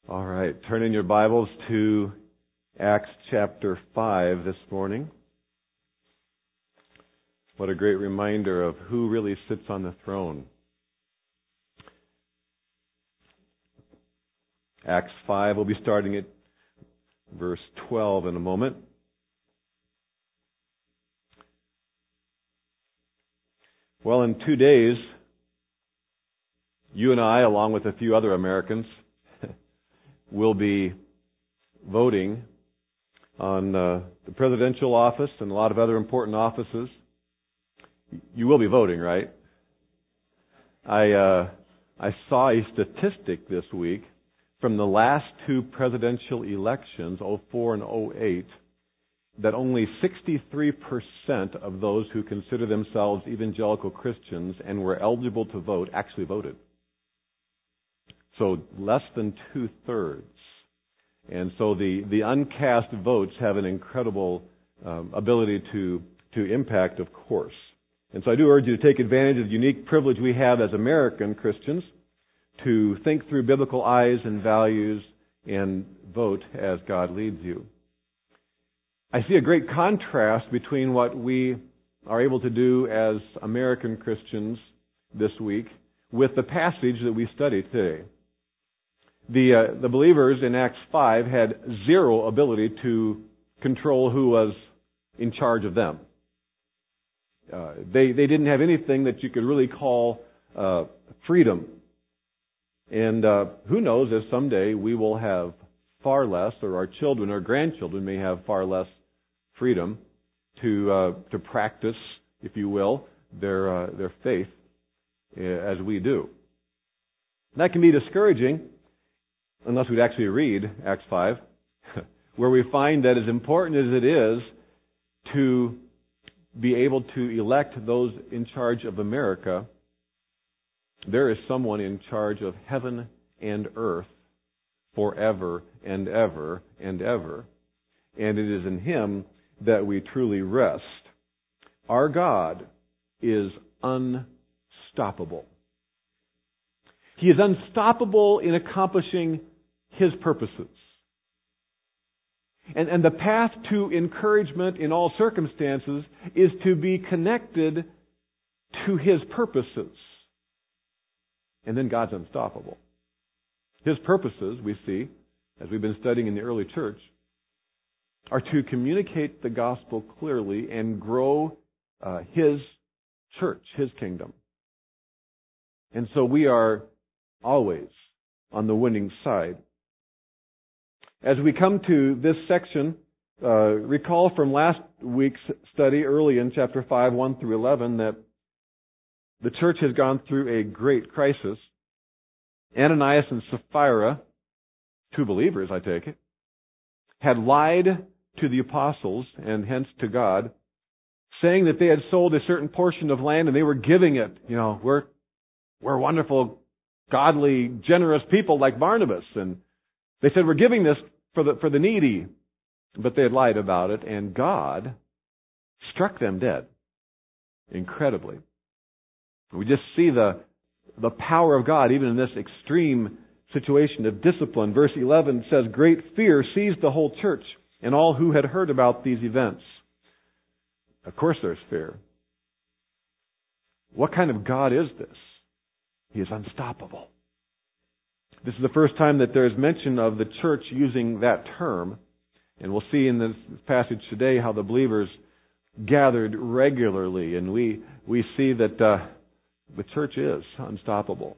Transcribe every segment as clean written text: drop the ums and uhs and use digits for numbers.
All right, turn in your Bibles to Acts chapter 5 this morning. What a great reminder of who really sits on the throne. Acts 5, we'll be starting at verse 12 in a moment. Well, in 2 days, you and I, along with a few other Americans, will be voting on the presidential office and a lot of other important offices. You will be voting, right? I saw a statistic this week from the last two presidential elections, 04 and 08, that only 63% of those who consider themselves evangelical Christians and were eligible to vote actually voted. So less than two-thirds. And so the uncast votes have an incredible ability to impact, of course. And so I do urge you to take advantage of the unique privilege we have as American Christians to think through biblical eyes and values and vote as God leads you. I see a great contrast between what we are able to do as American Christians this week with the passage that we study today. The believers in Acts 5 had zero ability to control who was in charge of them. They didn't have anything that you could really call freedom. And who knows if someday we will have far less, or our children or grandchildren may have far less freedom to practice, if you will, their faith as we do. That can be discouraging unless we'd actually read Acts 5, where we find that as important as it is to be able to elect those in charge of America, there is someone in charge of heaven and earth forever and ever and ever. And it is in Him that we truly rest. Our God is unstoppable. He is unstoppable in accomplishing His purposes. And the path to encouragement in all circumstances is to be connected to His purposes. And then God's unstoppable. His purposes, we see, as we've been studying in the early church, are to communicate the gospel clearly and grow His church, His kingdom. And so we are always on the winning side. As we come to this section, recall from last week's study early in chapter 5, 1 through 11, that the church has gone through a great crisis. Ananias and Sapphira, two believers, I take it, had lied to the apostles and hence to God, saying that they had sold a certain portion of land and they were giving it. You know, we're wonderful, godly, generous people like Barnabas. And they said, we're giving this for the needy. But they had lied about it, and God struck them dead. Incredibly. We just see the power of God even in this extreme situation of discipline. Verse 11 says, great fear seized the whole church and all who had heard about these events. Of course there's fear. What kind of God is this? He is unstoppable. This is the first time that there is mention of the church using that term. And we'll see in this passage today how the believers gathered regularly. And we see that the church is unstoppable.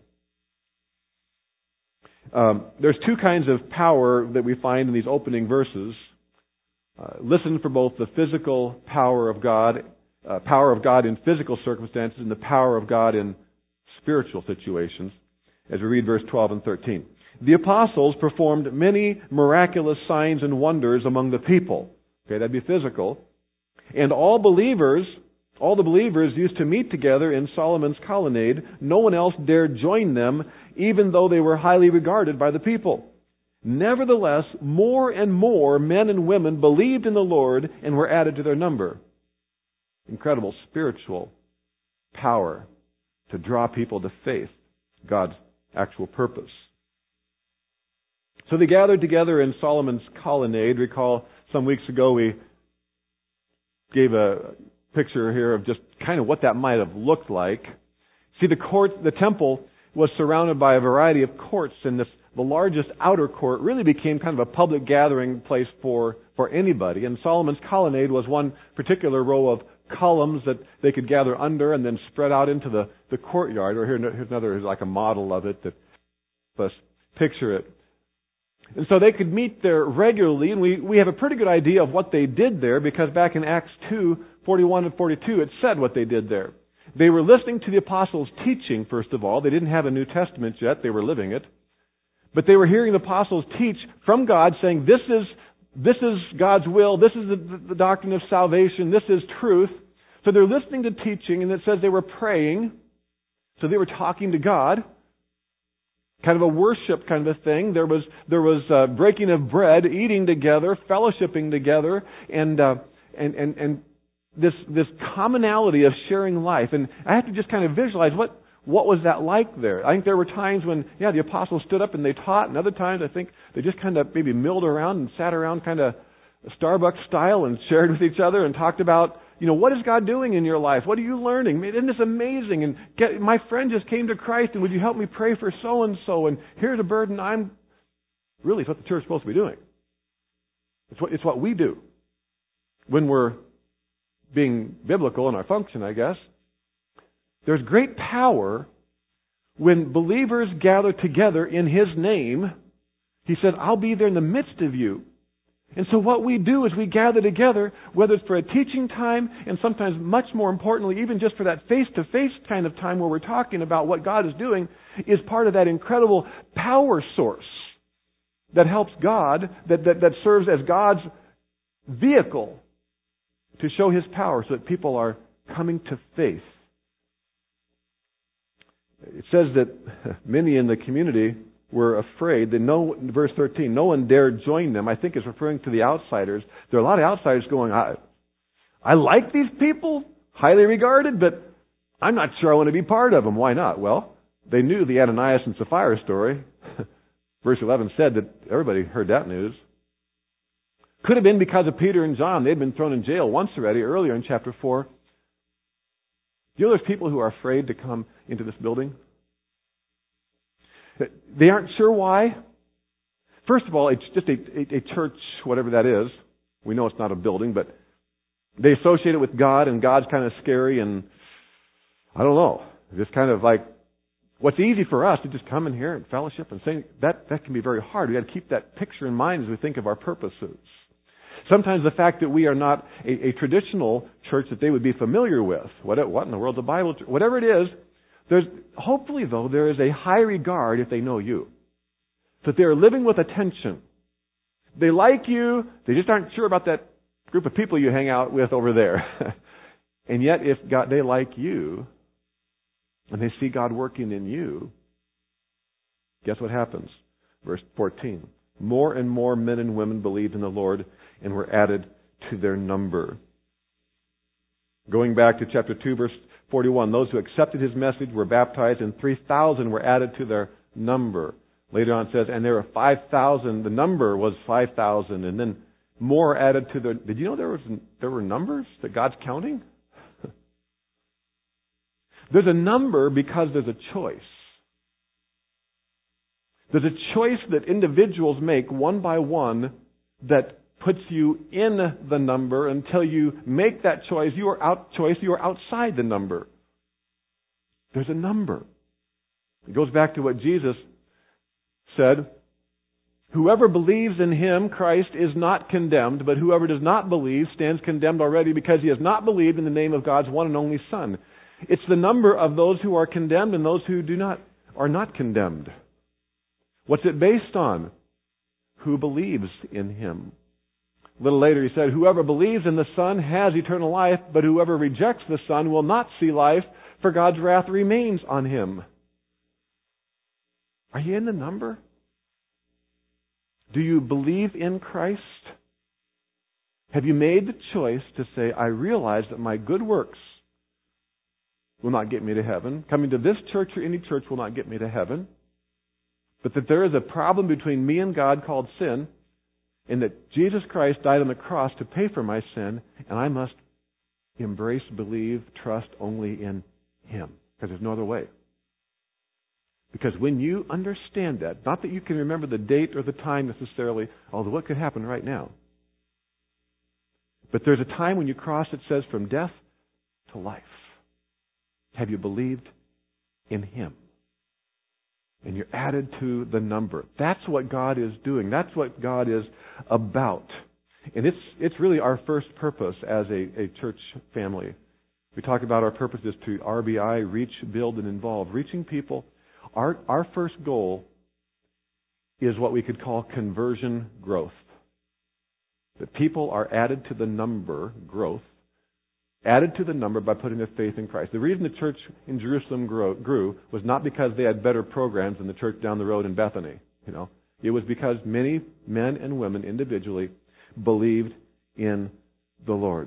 There's two kinds of power that we find in these opening verses. Listen for both the physical power of God in physical circumstances and the power of God in spiritual situations, as we read verse 12 and 13. The apostles performed many miraculous signs and wonders among the people. Okay, that'd be physical. And all the believers used to meet together in Solomon's colonnade. No one else dared join them, even though they were highly regarded by the people. Nevertheless, more and more men and women believed in the Lord and were added to their number. Incredible spiritual power to draw people to faith, God's actual purpose. So they gathered together in Solomon's colonnade. Recall some weeks ago we gave a picture here of just kind of what that might have looked like. See, the temple was surrounded by a variety of courts, and the largest outer court really became kind of a public gathering place for anybody. And Solomon's colonnade was one particular row of columns that they could gather under and then spread out into the courtyard. Or here's another, like a model of it that let's picture it. And so they could meet there regularly, and we have a pretty good idea of what they did there, because back in Acts 2:41 and 42, it said what they did there. They were listening to the apostles' teaching, first of all. They didn't have a New Testament yet. They were living it. But they were hearing the apostles teach from God, saying, this is God's will. This is the doctrine of salvation. This is truth. So they're listening to teaching, and it says they were praying. So they were talking to God. Kind of a worship kind of a thing. There was breaking of bread, eating together, fellowshipping together, and this commonality of sharing life. And I have to just kind of visualize what was that like there. I think there were times when, the apostles stood up and they taught, and other times I think they just kind of maybe milled around and sat around kind of Starbucks style and shared with each other and talked about, what is God doing in your life? What are you learning? Isn't this amazing? And my friend just came to Christ, and would you help me pray for so-and-so? And here's a burden really, it's what the church is supposed to be doing. It's what we do when we're being biblical in our function, I guess. There's great power when believers gather together in His name. He said, I'll be there in the midst of you. And so what we do is we gather together, whether it's for a teaching time, and sometimes much more importantly, even just for that face-to-face kind of time where we're talking about what God is doing, is part of that incredible power source that helps God, that serves as God's vehicle to show His power so that people are coming to faith. It says that many in the community were afraid. Verse 13, no one dared join them. I think it's referring to the outsiders. There are a lot of outsiders going, I like these people, highly regarded, but I'm not sure I want to be part of them. Why not? Well, they knew the Ananias and Sapphira story. Verse 11 said that everybody heard that news. Could have been because of Peter and John. They'd been thrown in jail once already, earlier in chapter 4. You know there's people who are afraid to come into this building? They aren't sure why. First of all, it's just a church, whatever that is. We know it's not a building, but they associate it with God, and God's kind of scary, and I don't know. It's kind of like, what's easy for us to just come in here and fellowship and sing, that can be very hard. We got to keep that picture in mind as we think of our purposes. Sometimes the fact that we are not a traditional church that they would be familiar with, what in the world is the Bible, whatever it is, hopefully though, there is a high regard if they know you. That they're living with attention. They like you, they just aren't sure about that group of people you hang out with over there. And yet if they like you, and they see God working in you, guess what happens? Verse 14. More and more men and women believed in the Lord and were added to their number. Going back to chapter 2, verse 41, those who accepted His message were baptized, and 3,000 were added to their number. Later on it says, and there were 5,000, the number was 5,000, and then more added to their... Did you know there were numbers that God's counting? There's a number because there's a choice. There's a choice that individuals make one by one that puts you in the number. Until you make that choice, you are outside the number. There's a number. It goes back to what Jesus said. Whoever believes in Him, Christ, is not condemned, but whoever does not believe stands condemned already because he has not believed in the name of God's one and only Son. It's the number of those who are condemned and those who are not condemned. What's it based on? Who believes in Him. A little later he said, whoever believes in the Son has eternal life, but whoever rejects the Son will not see life, for God's wrath remains on him. Are you in the number? Do you believe in Christ? Have you made the choice to say, I realize that my good works will not get me to heaven. Coming to this church or any church will not get me to heaven. but that there is a problem between me and God called sin, and that Jesus Christ died on the cross to pay for my sin, and I must embrace, believe, trust only in Him, because there's no other way. Because when you understand that, not that you can remember the date or the time necessarily, although what could happen right now, but there's a time when you cross, it says, from death to life. Have you believed in Him? And you're added to the number. That's what God is doing. That's what God is about. And it's really our first purpose as a church family. We talk about our purpose is to RBI, reach, build, and involve. Reaching people. Our first goal is what we could call conversion growth. That people are added to the number, growth, added to the number by putting their faith in Christ. The reason the church in Jerusalem grew was not because they had better programs than the church down the road in Bethany. It was because many men and women individually believed in the Lord.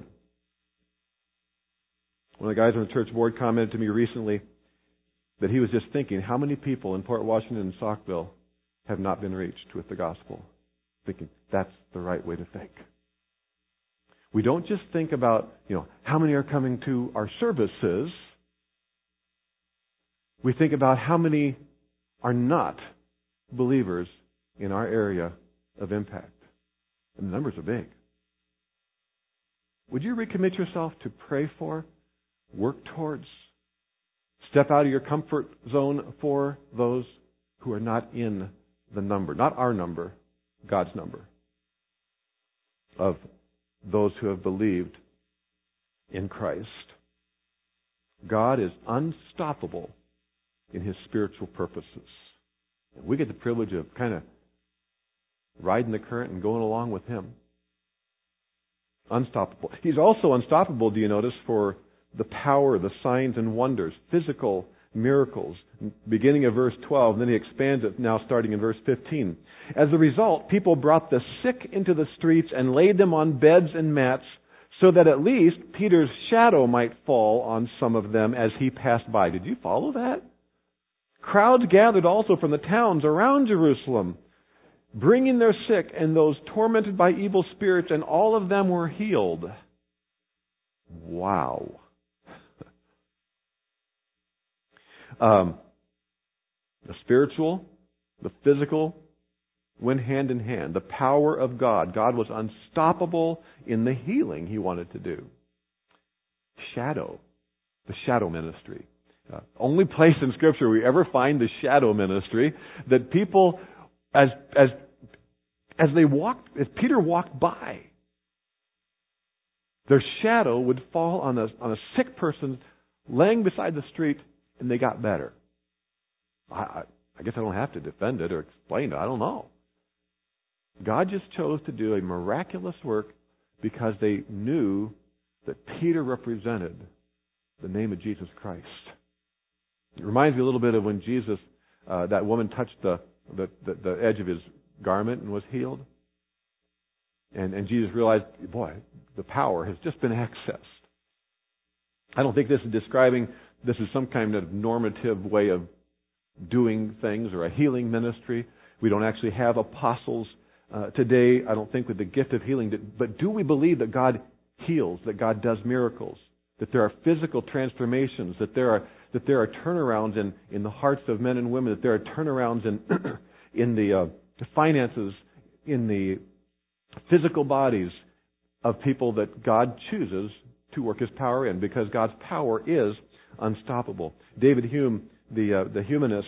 One of the guys on the church board commented to me recently that he was just thinking, how many people in Port Washington and Saukville have not been reached with the gospel? Thinking, that's the right way to think. We don't just think about, how many are coming to our services. We think about how many are not believers in our area of impact. And the numbers are big. Would you recommit yourself to pray for, work towards, step out of your comfort zone for those who are not in the number, not our number, God's number, of those who have believed in Christ? God is unstoppable in His spiritual purposes. And we get the privilege of kind of riding the current and going along with Him. Unstoppable. He's also unstoppable, do you notice, for the power, the signs and wonders, physical miracles, beginning of verse 12, and then he expands it now starting in verse 15. As a result, people brought the sick into the streets and laid them on beds and mats, so that at least Peter's shadow might fall on some of them as he passed by. Did you follow that? Crowds gathered also from the towns around Jerusalem, bringing their sick and those tormented by evil spirits, and all of them were healed. Wow. The spiritual, the physical went hand in hand. The power of God. God was unstoppable in the healing He wanted to do. The shadow ministry. Only place in Scripture we ever find the shadow ministry, that people, as Peter walked by, their shadow would fall on a sick person laying beside the street, and they got better. I guess I don't have to defend it or explain it. I don't know. God just chose to do a miraculous work because they knew that Peter represented the name of Jesus Christ. It reminds me a little bit of when Jesus, that woman touched the edge of His garment and was healed. And Jesus realized, boy, the power has just been accessed. I don't think this is some kind of normative way of doing things or a healing ministry. We don't actually have apostles today, I don't think, with the gift of healing. But do we believe that God heals, that God does miracles, that there are physical transformations, that there are turnarounds in the hearts of men and women, that there are turnarounds in the finances, in the physical bodies of people that God chooses to work His power in, because God's power is unstoppable. David Hume, the humanist,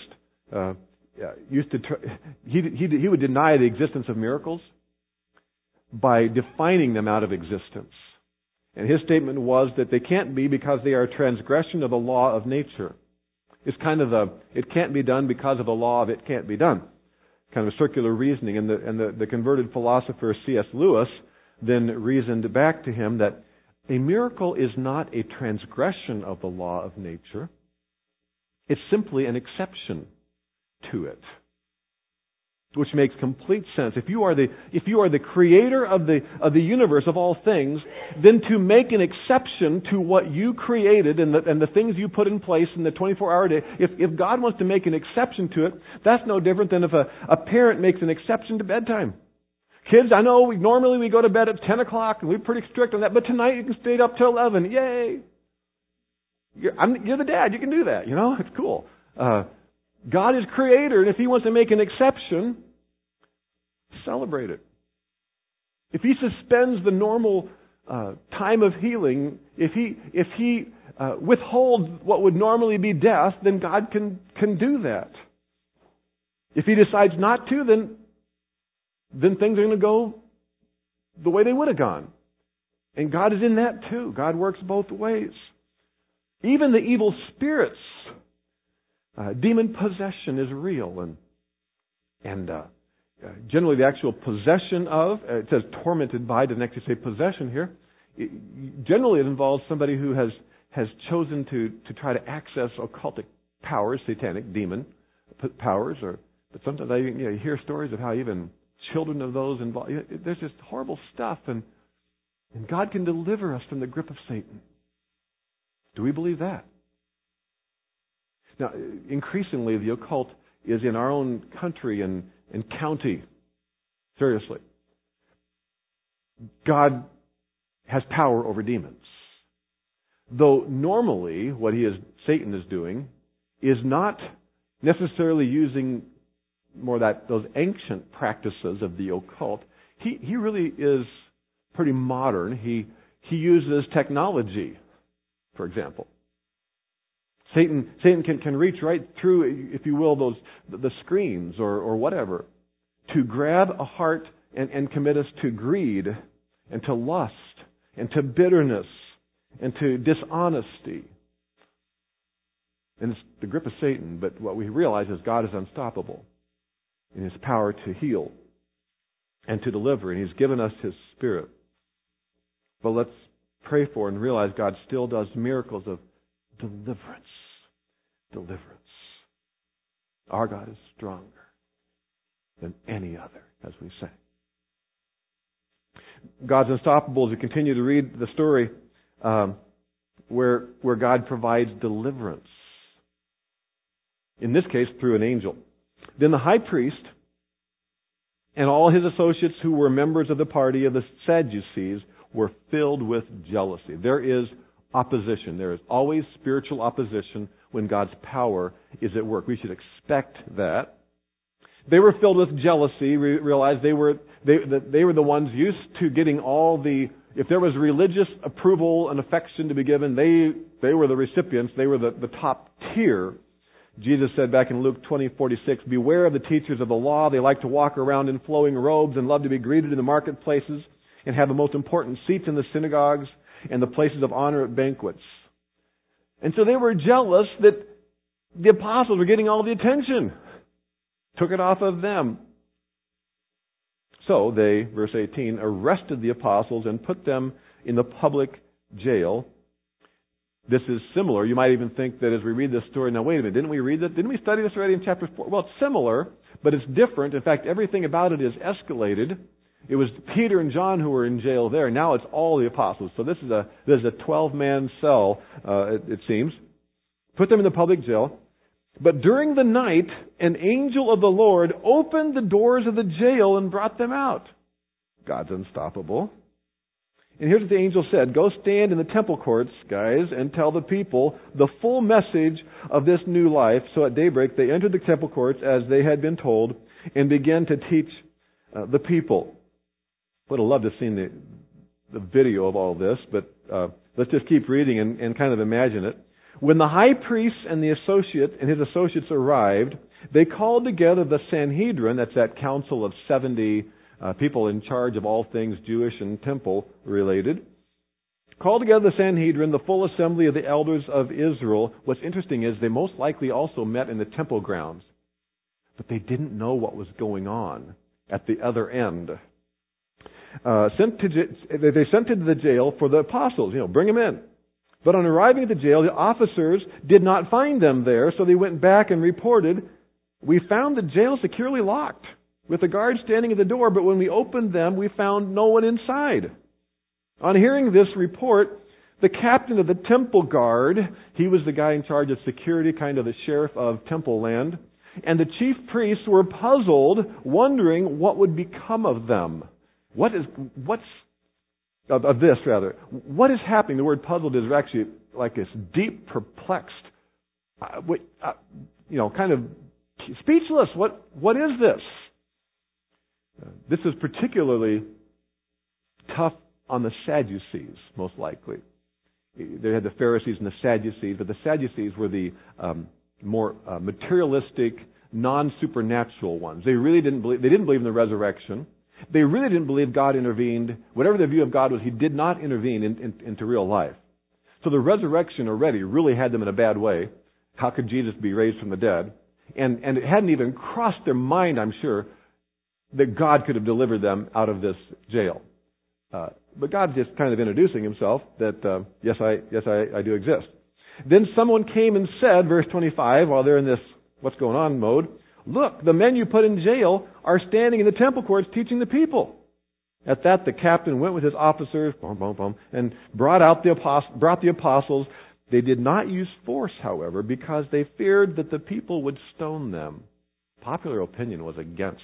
he would deny the existence of miracles by defining them out of existence. And his statement was that they can't be because they are a transgression of the law of nature. It's kind of it can't be done because of the law of it can't be done. Kind of a circular reasoning. And the converted philosopher C.S. Lewis then reasoned back to him that a miracle is not a transgression of the law of nature. It's simply an exception to it. which makes complete sense. If you are the creator of the universe, of all things, then to make an exception to what you created and the things you put in place in the 24-hour day, if God wants to make an exception to it, that's no different than if a parent makes an exception to bedtime. Kids, I know normally we go to bed at 10 o'clock and we're pretty strict on that, but tonight you can stay up till 11. Yay! You're the dad. You can do that. It's cool. God is creator, and if He wants to make an exception, celebrate it. If He suspends the normal time of healing, if He withholds what would normally be death, then God can do that. If He decides not to, then things are going to go the way they would have gone. And God is in that too. God works both ways. Even the evil spirits, demon possession is real, and generally the actual possession of, it says tormented by, doesn't actually say possession here. Generally it involves somebody who has chosen to try to access occultic powers, satanic demon powers, but sometimes I you hear stories of how even children of those involved. There's just horrible stuff, and God can deliver us from the grip of Satan. Do we believe that? Now, increasingly, the occult is in our own country and county. Seriously. God has power over demons. Though normally what Satan is doing is not necessarily using more those ancient practices of the occult. He really is pretty modern. He uses technology, for example. Satan can reach right through, if you will, the screens or whatever, to grab a heart and commit us to greed and to lust and to bitterness and to dishonesty. And it's the grip of Satan, but what we realize is God is unstoppable in His power to heal and to deliver, and He's given us His Spirit. But let's pray for and realize God still does miracles of deliverance. Deliverance. Our God is stronger than any other, as we say. God's unstoppable as we continue to read the story where God provides deliverance. In this case, through an angel. Then the high priest and all his associates who were members of the party of the Sadducees were filled with jealousy. There is opposition. There is always spiritual opposition when God's power is at work. We should expect that. They were filled with jealousy. We realized they were the ones used to getting all if there was religious approval and affection to be given, they were the recipients. They were the top tier. Jesus said back in Luke 20:46, "Beware of the teachers of the law. They like to walk around in flowing robes and love to be greeted in the marketplaces and have the most important seats in the synagogues and the places of honor at banquets." And so they were jealous that the apostles were getting all the attention. Took it off of them. So they, verse 18, arrested the apostles and put them in the public jail. This is similar. You might even think that as we read this story, now wait a minute, didn't we read that? Didn't we study this already in chapter 4? Well, it's similar, but it's different. In fact, everything about it is escalated. It was Peter and John who were in jail there. Now it's all the apostles. So this is a 12-man cell, it seems. Put them in the public jail. But during the night, an angel of the Lord opened the doors of the jail and brought them out. God's unstoppable. And here's what the angel said. "Go stand in the temple courts, guys, and tell the people the full message of this new life." So at daybreak, they entered the temple courts as they had been told and began to teach the people. Would have loved to have seen the video of all this, but let's just keep reading and kind of imagine it. When the high priest and his associates arrived, they called together the Sanhedrin, that's that council of 70 people in charge of all things Jewish and temple related. Called together the Sanhedrin, the full assembly of the elders of Israel. What's interesting is they most likely also met in the temple grounds, but they didn't know what was going on at the other end. They sent to the jail for the apostles, bring them in. But on arriving at the jail, the officers did not find them there, so they went back and reported, "We found the jail securely locked with the guards standing at the door, but when we opened them, we found no one inside. On hearing this report, the captain of the temple guard, he was the guy in charge of security, kind of the sheriff of Temple Land, and the chief priests were puzzled, wondering what would become of them. What is happening? The word puzzled is actually like this deep, perplexed, kind of speechless. What is this? This is particularly tough on the Sadducees, most likely. They had the Pharisees and the Sadducees, but the Sadducees were the more materialistic, non-supernatural ones. They didn't believe in the resurrection. They really didn't believe God intervened. Whatever their view of God was, He did not intervene into real life. So the resurrection already really had them in a bad way. How could Jesus be raised from the dead? And it hadn't even crossed their mind, I'm sure, that God could have delivered them out of this jail. But God's just kind of introducing Himself that, yes, I do exist. Then someone came and said, verse 25, while they're in this what's going on mode, "Look, the men you put in jail are standing in the temple courts teaching the people." At that, the captain went with his officers, and brought the apostles. They did not use force, however, because they feared that the people would stone them. Popular opinion was against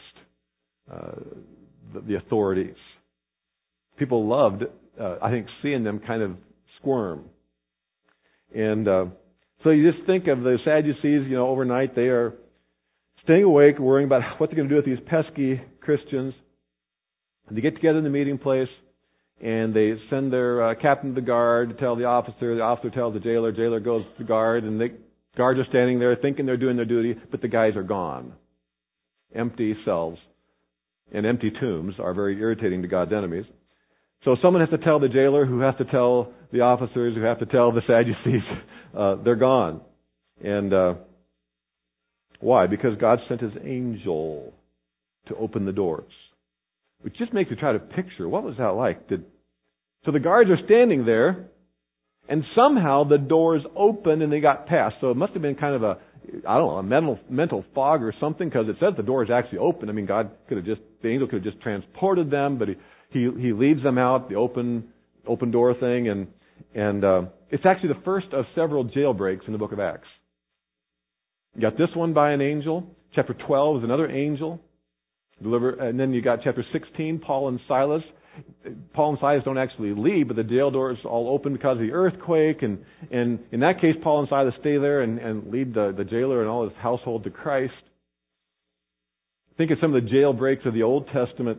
the authorities. People loved, I think, seeing them kind of squirm. And so you just think of the Sadducees, overnight they are staying awake, worrying about what they're going to do with these pesky Christians. And they get together in the meeting place, and they send their captain of the guard to tell the officer tells the jailer goes to the guard, and the guards are standing there thinking they're doing their duty, but the guys are gone. Empty cells and empty tombs are very irritating to God's enemies. So someone has to tell the jailer, who has to tell the officers, who have to tell the Sadducees, they're gone. And why? Because God sent His angel to open the doors. Which just makes you try to picture, what was that like? So the guards are standing there, and somehow the doors opened and they got past. So it must have been kind of a mental fog or something, because it says the doors actually opened. I mean, the angel could have just transported them, but He leads them out, the open door thing, and it's actually the first of several jailbreaks in the book of Acts. You got this one by an angel. Chapter 12 is another angel. And then you got chapter 16, Paul and Silas. Paul and Silas don't actually leave, but the jail doors all open because of the earthquake. And in that case, Paul and Silas stay there and lead the jailer and all his household to Christ. Think of some of the jailbreaks of the Old Testament.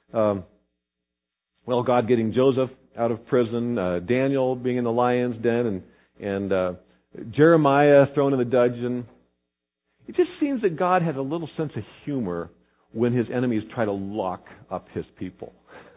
God getting Joseph out of prison, Daniel being in the lion's den, and Jeremiah thrown in the dungeon. It just seems that God has a little sense of humor when His enemies try to lock up His people.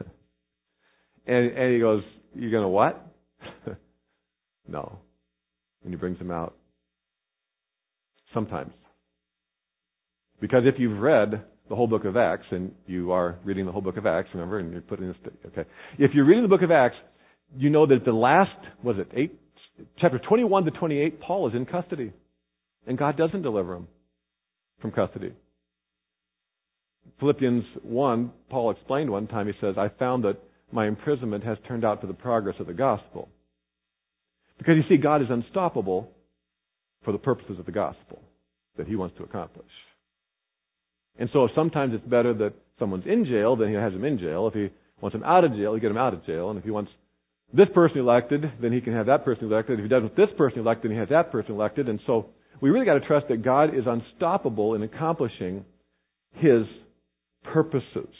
and He goes, "You're going to what?" No. And He brings them out. Sometimes. Because if you've read the whole book of Acts, and you are reading the whole book of Acts, remember, and you're putting this, okay. If you're reading the book of Acts, you know that the last, chapter 21 to 28, Paul is in custody. And God doesn't deliver him from custody. Philippians 1, Paul explained one time, he says, "I found that my imprisonment has turned out for the progress of the gospel." Because you see, God is unstoppable for the purposes of the gospel that He wants to accomplish. And so sometimes it's better that someone's in jail, then He has him in jail. If He wants him out of jail, He get him out of jail. And if He wants this person elected, then He can have that person elected. If He doesn't want this person elected, then He has that person elected. And so we really got to trust that God is unstoppable in accomplishing His purposes.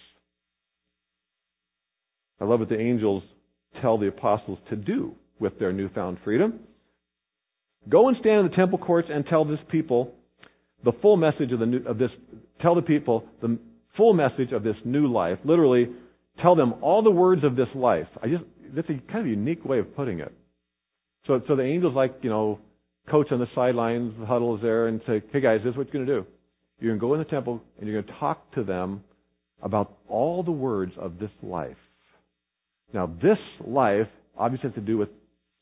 I love what the angels tell the apostles to do with their newfound freedom. Go and stand in the temple courts and tell this people the full message tell the people the full message of this new life. Literally, tell them all the words of this life. That's a kind of unique way of putting it. So the angels, coach on the sidelines, the huddle is there, and say, "Hey guys, this is what you're going to do. You're going to go in the temple and you're going to talk to them about all the words of this life." Now, this life obviously has to do with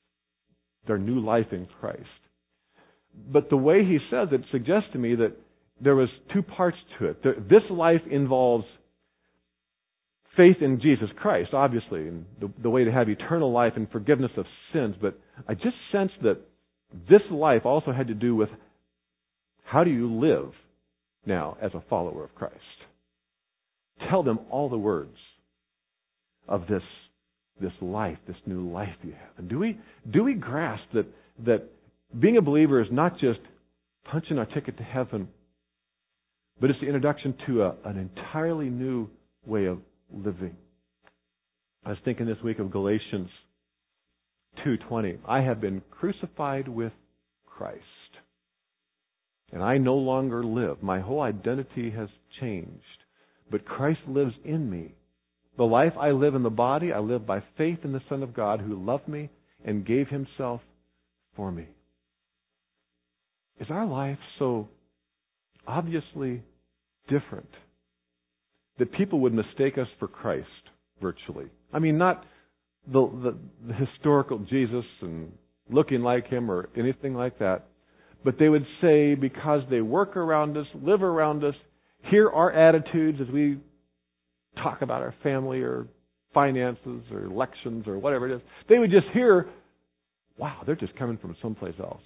their new life in Christ. But the way he says it suggests to me that there was two parts to it. This life involves faith in Jesus Christ, obviously, and the way to have eternal life and forgiveness of sins. But I just sensed that this life also had to do with how do you live now as a follower of Christ. Tell them all the words of this life, this new life you have. And do we grasp that being a believer is not just punching our ticket to heaven, but it's the introduction to an entirely new way of living. I was thinking this week of Galatians 2:20. I have been crucified with Christ, and I no longer live. My whole identity has changed, but Christ lives in me. The life I live in the body, I live by faith in the Son of God who loved me and gave himself for me. Is our life so obviously different that people would mistake us for Christ virtually? I mean, not the historical Jesus and looking like him or anything like that, but they would say, because they work around us, live around us, hear our attitudes as we talk about our family or finances or elections or whatever it is, they would just hear, wow, they're just coming from someplace else.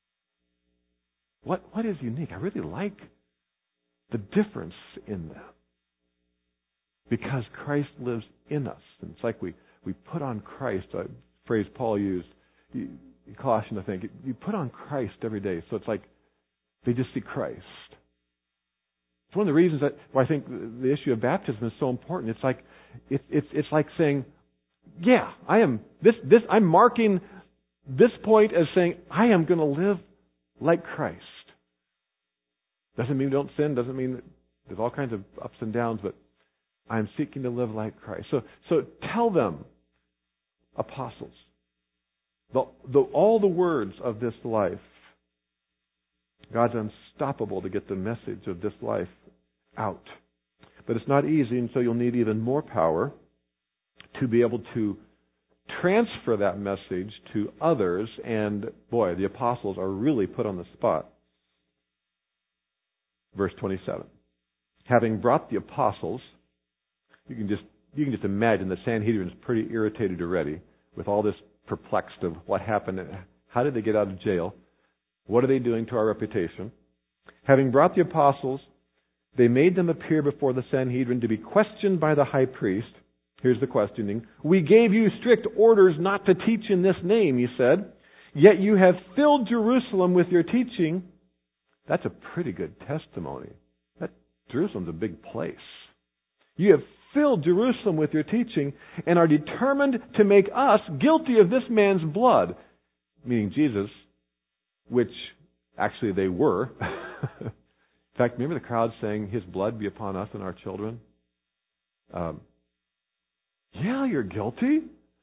What is unique? I really like the difference in them. Because Christ lives in us. And it's like we put on Christ, a phrase Paul used, Colossians, I think. You put on Christ every day. So it's like they just see Christ. It's one of the reasons why I think the issue of baptism is so important. It's like it's like saying, yeah, I am I'm marking this point as saying I am going to live like Christ. Doesn't mean we don't sin, doesn't mean that there's all kinds of ups and downs, but I'm seeking to live like Christ. So tell them, apostles, all the words of this life. God's unstoppable to get the message of this life out. But it's not easy, and so you'll need even more power to be able to transfer that message to others. And boy, the apostles are really put on the spot. Verse 27. Having brought the apostles, you can just imagine the Sanhedrin's pretty irritated already with all this perplexed of what happened. How did they get out of jail? What are they doing to our reputation? Having brought the apostles, they made them appear before the Sanhedrin to be questioned by the high priest. Here's the questioning. We gave you strict orders not to teach in this name, he said. Yet you have filled Jerusalem with your teaching. That's a pretty good testimony. Jerusalem's a big place. You have filled Jerusalem with your teaching and are determined to make us guilty of this man's blood. Meaning Jesus, which actually they were. In fact, remember the crowd saying, his blood be upon us and our children? Yeah, you're guilty.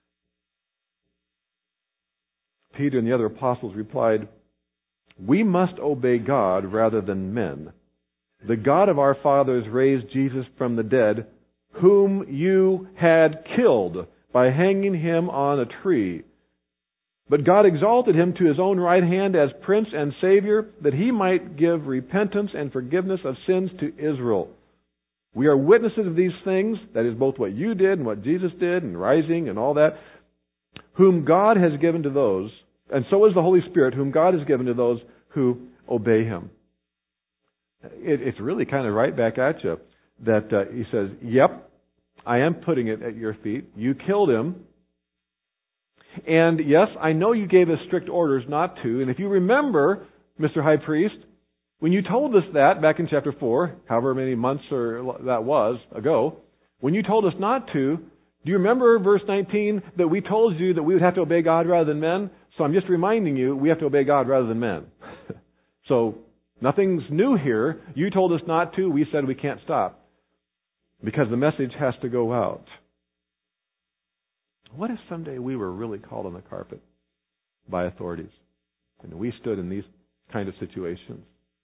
Peter and the other apostles replied, we must obey God rather than men. The God of our fathers raised Jesus from the dead, whom you had killed by hanging him on a tree. But God exalted him to his own right hand as Prince and Savior, that he might give repentance and forgiveness of sins to Israel. We are witnesses of these things, that is both what you did and what Jesus did, and rising and all that, whom God has given to those, and so is the Holy Spirit, whom God has given to those who obey him. It's really kind of right back at you that he says, yep, I am putting it at your feet. You killed him. And yes, I know you gave us strict orders not to. And if you remember, Mr. High Priest, when you told us that back in chapter 4, however many months or that was ago, when you told us not to, do you remember verse 19 that we told you that we would have to obey God rather than men? So I'm just reminding you, we have to obey God rather than men. So nothing's new here. You told us not to. We said we can't stop because the message has to go out. What if someday we were really called on the carpet by authorities and we stood in these kind of situations?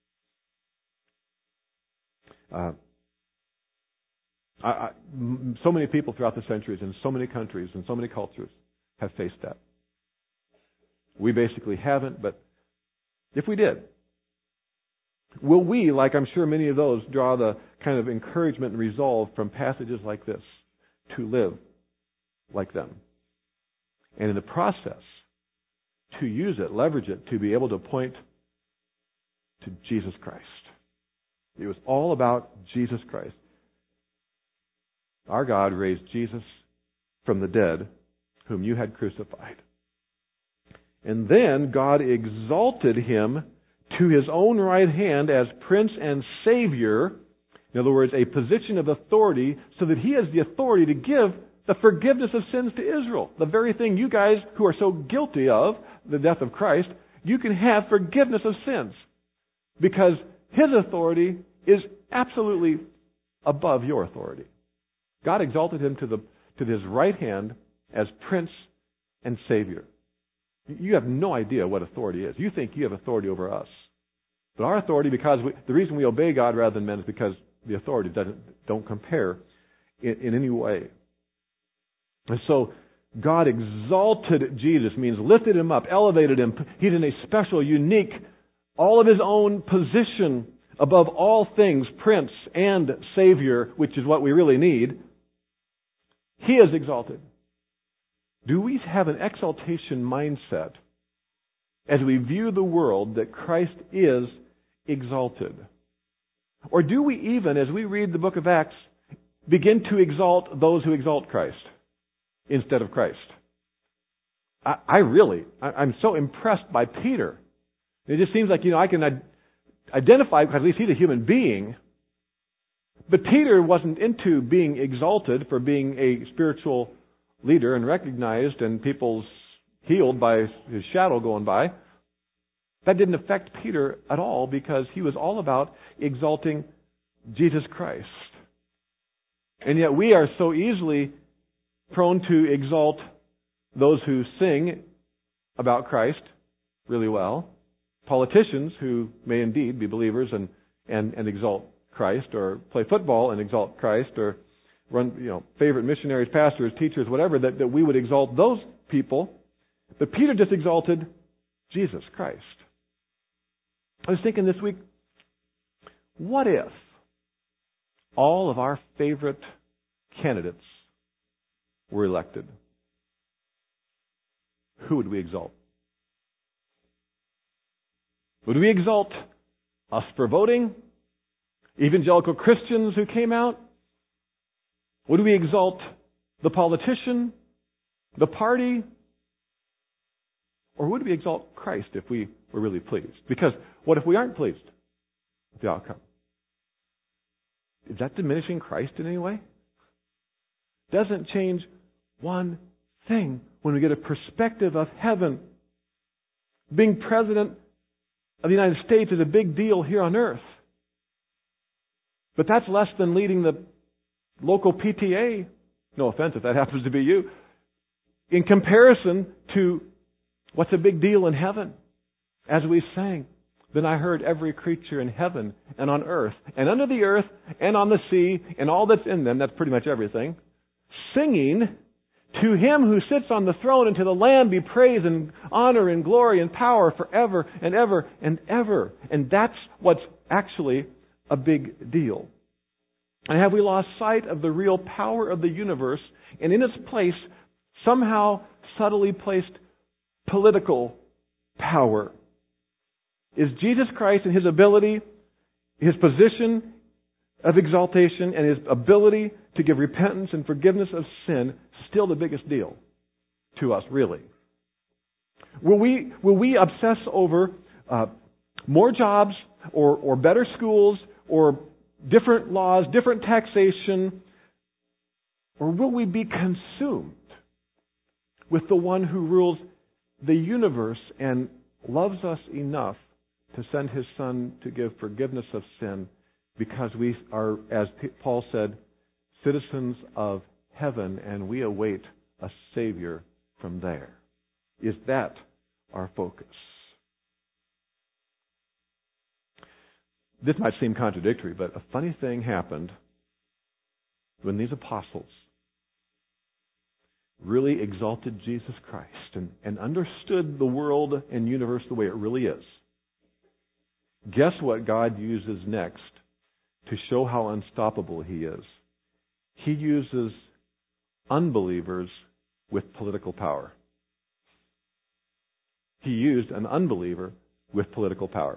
So many people throughout the centuries in so many countries and so many cultures have faced that. We basically haven't, but if we did, Will we, like I'm sure many of those, draw the kind of encouragement and resolve from passages like this to live like them? And in the process, to use it, leverage it, to be able to point to Jesus Christ. It was all about Jesus Christ. Our God raised Jesus from the dead, whom you had crucified. And then God exalted him to his own right hand as Prince and Savior. In other words, a position of authority, so that he has the authority to give the forgiveness of sins to Israel. The very thing you guys who are so guilty of, the death of Christ, you can have forgiveness of sins. Because his authority is absolutely above your authority. God exalted him to his right hand as Prince and Savior. You have no idea what authority is. You think you have authority over us. But our authority, the reason we obey God rather than men is because the authority don't compare in any way. And so God exalted Jesus, means lifted him up, elevated him. He's in a special, unique, all of his own position above all things, Prince and Savior, which is what we really need. He is exalted. Do we have an exaltation mindset as we view the world that Christ is exalted? Or do we even, as we read the book of Acts, begin to exalt those who exalt Christ instead of Christ? I'm so impressed by Peter. It just seems like, I can identify, because at least he's a human being. But Peter wasn't into being exalted for being a spiritual leader and recognized and people's healed by his shadow going by. That didn't affect Peter at all, because he was all about exalting Jesus Christ. And yet we are so easily prone to exalt those who sing about Christ really well, politicians who may indeed be believers and exalt Christ, or play football and exalt Christ, or run, favorite missionaries, pastors, teachers, whatever, that we would exalt those people. But Peter just exalted Jesus Christ. I was thinking this week, what if all of our favorite candidates were elected? Who would we exalt? Would we exalt us for voting? Evangelical Christians who came out? Would we exalt the politician? The party? Or would we exalt Christ if we were really pleased? Because what if we aren't pleased with the outcome? Is that diminishing Christ in any way? Doesn't change one thing when we get a perspective of heaven. Being president of the United States is a big deal here on earth. But that's less than leading the local PTA. No offense if that happens to be you. In comparison to what's a big deal in heaven. As we sang, then I heard every creature in heaven and on earth and under the earth and on the sea and all that's in them, that's pretty much everything, singing, to him who sits on the throne and to the Lamb be praise and honor and glory and power forever and ever and ever. And that's what's actually a big deal. And have we lost sight of the real power of the universe, and in its place somehow subtly placed political power? Is Jesus Christ and his ability, his position of exaltation, and his ability to give repentance and forgiveness of sin still the biggest deal to us, really? Will we obsess over more jobs or better schools or different laws, different taxation? Or will we be consumed with the one who rules the universe and loves us enough to send his Son to give forgiveness of sin, because we are, as Paul said, citizens of heaven, and we await a Savior from there? Is that our focus? This might seem contradictory, but a funny thing happened when these apostles really exalted Jesus Christ and understood the world and universe the way it really is. Guess what God uses next to show how unstoppable He is? He uses unbelievers with political power. He used an unbeliever with political power.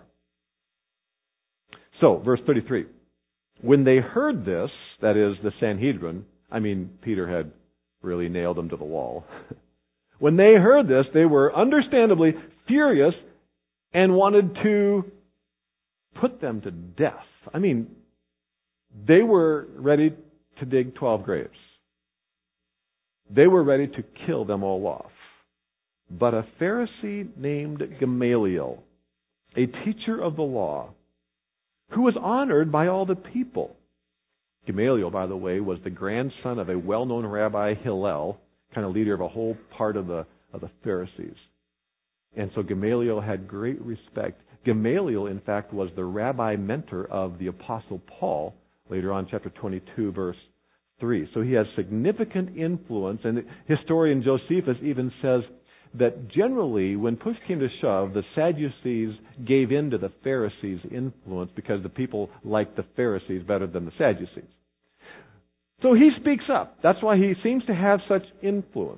So, verse 33. When they heard this, that is, the Sanhedrin, Peter had really nailed them to the wall. When they heard this, they were understandably furious and wanted to put them to death. They were ready to dig 12 graves. They were ready to kill them all off. But a Pharisee named Gamaliel, a teacher of the law, who was honored by all the people. Gamaliel, by the way, was the grandson of a well-known Rabbi Hillel, kind of leader of a whole part of the Pharisees. And so Gamaliel had great respect. Gamaliel, in fact, was the rabbi mentor of the Apostle Paul, later on chapter 22, verse 3. So he has significant influence, and historian Josephus even says that generally, when push came to shove, the Sadducees gave in to the Pharisees' influence because the people liked the Pharisees better than the Sadducees. So he speaks up. That's why he seems to have such influence.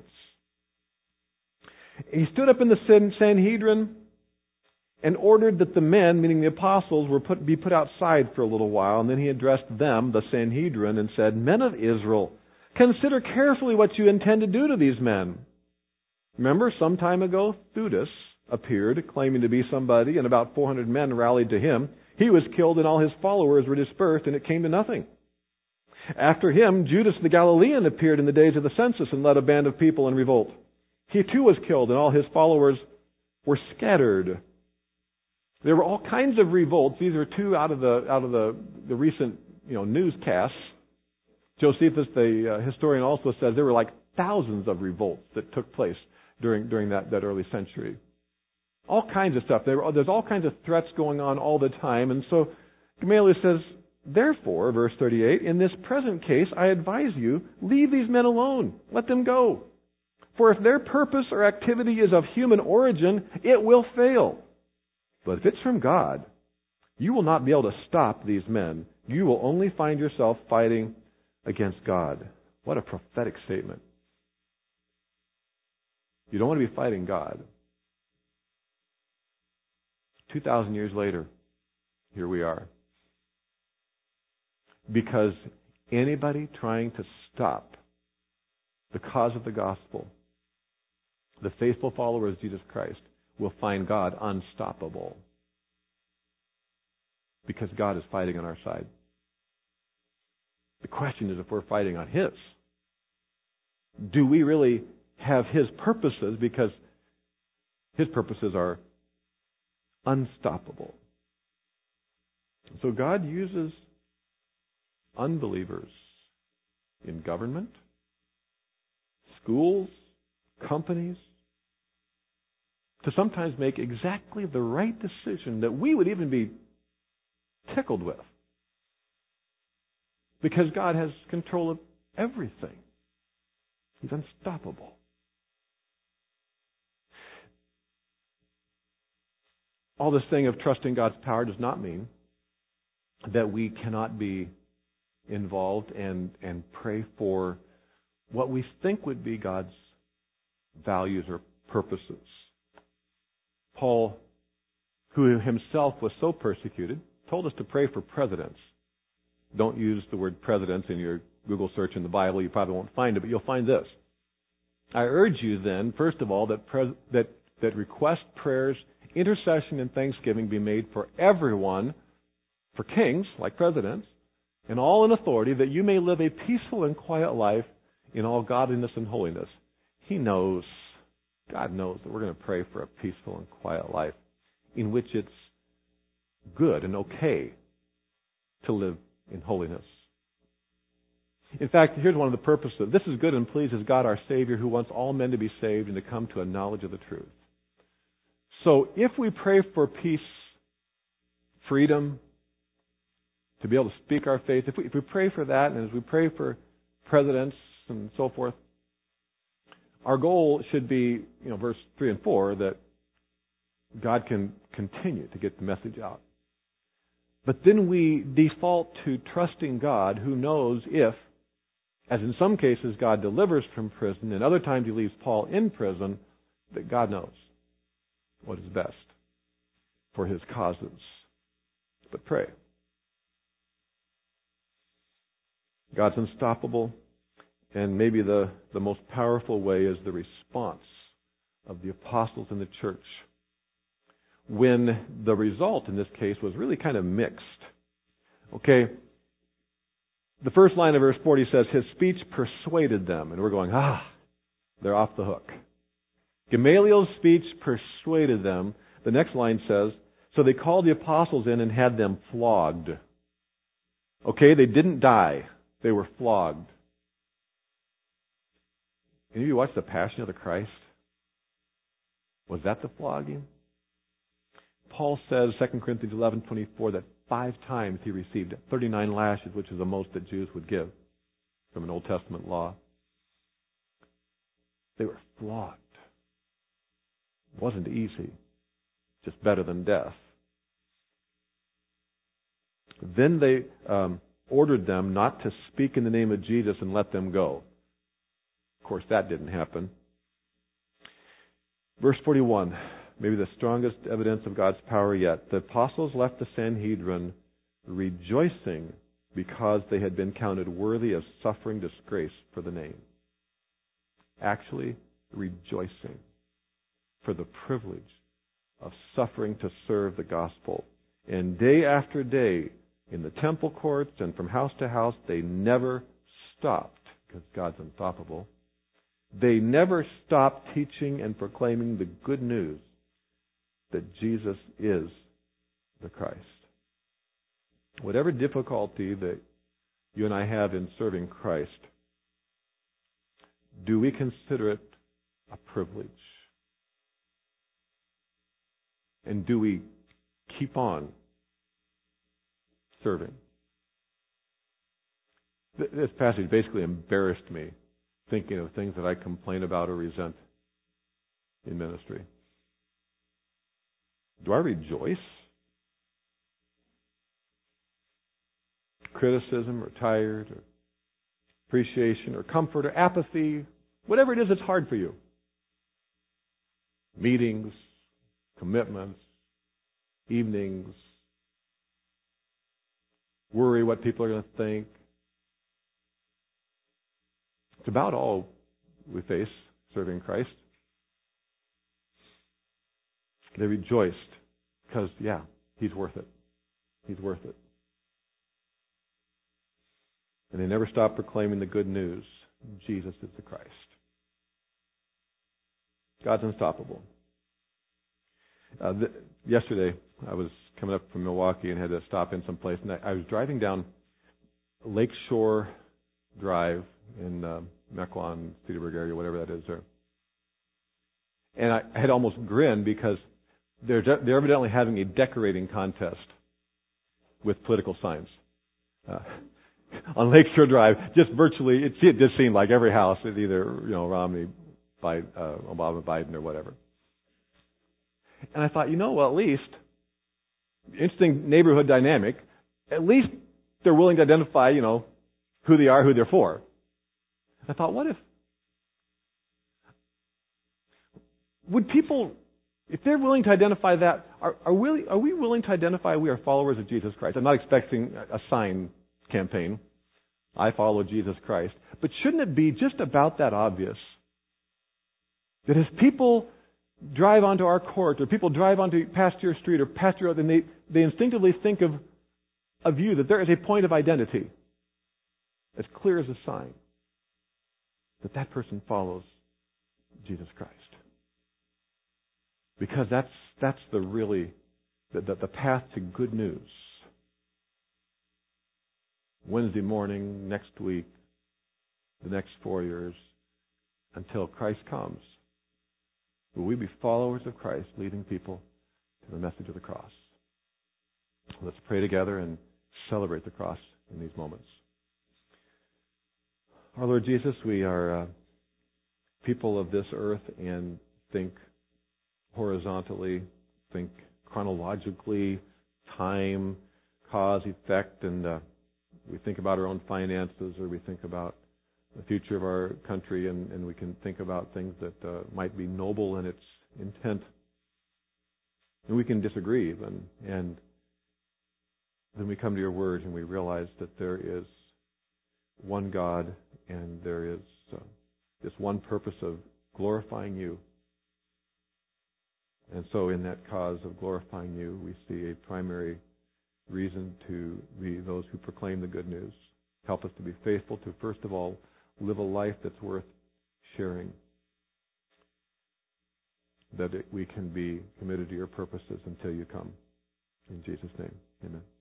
He stood up in the Sanhedrin and ordered that the men, meaning the apostles, be put outside for a little while, and then he addressed them, the Sanhedrin, and said, "Men of Israel, consider carefully what you intend to do to these men." Remember, some time ago, Theudas appeared, claiming to be somebody, and about 400 men rallied to him. He was killed, and all his followers were dispersed, and it came to nothing. After him, Judas the Galilean appeared in the days of the census and led a band of people in revolt. He too was killed, and all his followers were scattered. There were all kinds of revolts. These are two out of the recent newscasts. Josephus, the historian, also says there were like thousands of revolts that took place during that early century. All kinds of stuff. There's all kinds of threats going on all the time. And so Gamaliel says, "Therefore," verse 38, "in this present case, I advise you, leave these men alone. Let them go. For if their purpose or activity is of human origin, it will fail. But if it's from God, you will not be able to stop these men. You will only find yourself fighting against God." What a prophetic statement. You don't want to be fighting God. 2,000 years later, here we are. Because anybody trying to stop the cause of the gospel, the faithful followers of Jesus Christ, will find God unstoppable. Because God is fighting on our side. The question is if we're fighting on His. Do we really have His purposes? Because His purposes are unstoppable. So God uses unbelievers in government, schools, companies, to sometimes make exactly the right decision that we would even be tickled with. Because God has control of everything. He's unstoppable. All this thing of trusting God's power does not mean that we cannot be involved and pray for what we think would be God's values or purposes. Paul, who himself was so persecuted, told us to pray for presidents. Don't use the word presidents in your Google search in the Bible. You probably won't find it, but you'll find this. I urge you then, first of all, that request, prayers, intercession, and thanksgiving be made for everyone, for kings, like presidents, and all in authority, that you may live a peaceful and quiet life in all godliness and holiness. God knows that we're going to pray for a peaceful and quiet life in which it's good and okay to live in holiness. In fact, here's one of the purposes. This is good and pleases God our Savior, who wants all men to be saved and to come to a knowledge of the truth. So if we pray for peace, freedom, to be able to speak our faith, if we pray for that, and as we pray for presidents and so forth, our goal should be, verse 3 and 4, that God can continue to get the message out. But then we default to trusting God, who knows if, as in some cases God delivers from prison, and other times He leaves Paul in prison, that God knows what is best for His causes. But pray. God's unstoppable, and maybe the most powerful way is the response of the apostles in the church, when the result in this case was really kind of mixed. Okay, the first line of verse 40 says, His speech persuaded them. And we're going, they're off the hook. Gamaliel's speech persuaded them. The next line says, so they called the apostles in and had them flogged. Okay, they didn't die. They were flogged. Any of you watch The Passion of the Christ? Was that the flogging? Paul says, 2 Corinthians 11:24, that 5 times he received 39 lashes, which is the most that Jews would give from an Old Testament law. They were flogged. It wasn't easy, just better than death. Then they ordered them not to speak in the name of Jesus and let them go. Of course, that didn't happen. Verse 41, maybe the strongest evidence of God's power yet. The apostles left the Sanhedrin rejoicing because they had been counted worthy of suffering disgrace for the name. Actually, rejoicing for the privilege of suffering to serve the gospel. And day after day, in the temple courts and from house to house, they never stopped, because God's unstoppable. They never stopped teaching and proclaiming the good news that Jesus is the Christ. Whatever difficulty that you and I have in serving Christ, do we consider it a privilege? And do we keep on serving? This passage basically embarrassed me, thinking of things that I complain about or resent in ministry. Do I rejoice? Criticism or tired or appreciation or comfort or apathy, whatever it is that's hard for you. Meetings, commitments, evenings, worry what people are going to think. It's about all we face serving Christ. They rejoiced because, He's worth it. He's worth it. And they never stopped proclaiming the good news. Jesus is the Christ. God's unstoppable. Yesterday, I was coming up from Milwaukee and had to stop in some place. And I was driving down Lakeshore Drive in Mequon, Cedarburg area, whatever that is there. And I had almost grinned because they're evidently having a decorating contest with political signs. On Lakeshore Drive, just virtually, it just seemed like every house is either, Romney, Obama, Biden, or whatever. And I thought, at least, interesting neighborhood dynamic, at least they're willing to identify, who they are, who they're for. I thought, would people, if they're willing to identify that, are we willing to identify we are followers of Jesus Christ? I'm not expecting a sign campaign. I follow Jesus Christ. But shouldn't it be just about that obvious? That as people drive onto our court, or people drive past your street, or past your, then they instinctively think of you, that there is a point of identity as clear as a sign that person follows Jesus Christ. Because that's the path to good news. Wednesday morning, next week, the next 4 years, until Christ comes. Will we be followers of Christ, leading people to the message of the cross? Let's pray together and celebrate the cross in these moments. Our Lord Jesus, we are people of this earth and think horizontally, think chronologically, time, cause, effect, and we think about our own finances, or we think about the future of our country, and we can think about things that might be noble in its intent. And we can disagree even. And then we come to your word and we realize that there is one God and there is this one purpose of glorifying you. And so in that cause of glorifying you, we see a primary reason to be those who proclaim the good news. Help us to be faithful to, first of all, live a life that's worth sharing, that we can be committed to your purposes until you come. In Jesus' name, amen.